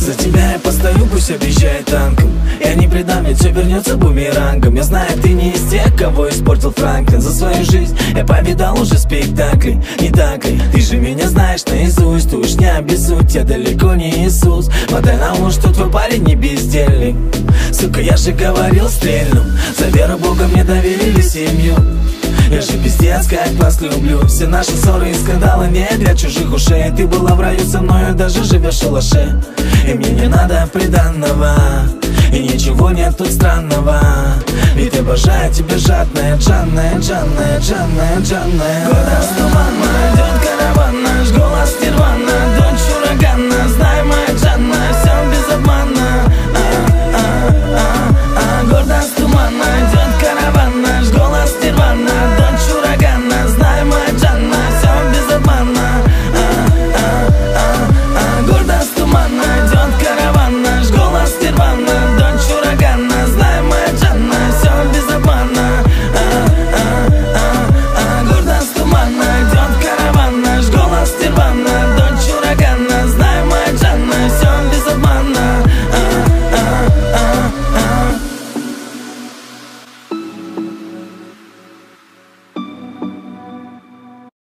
За тебя я постою, пусть обещает танком. Я не предам, ведь все вернется бумерангом. Я знаю, ты не из тех, кого испортил Франклин. За свою жизнь я повидал уже спектакли. Не так ли? Ты же меня знаешь наизусть. Ты уж не обессудь, я далеко не Иисус. Мотай на ус, что твой парень не бездельник. Сука, я же говорил, стрельну. За веру Бога мне доверили семью. Я же пиздец как вас люблю. Все наши ссоры и скандалы не для чужих ушей. Ты была в раю со мною, даже живешь в шалаше. И мне не надо приданного, и ничего нет тут странного. Ведь обожаю тебя, жадная, джанная, джанная, джанная, джанная. Года с тумана, идет караван, наш голос нирвана.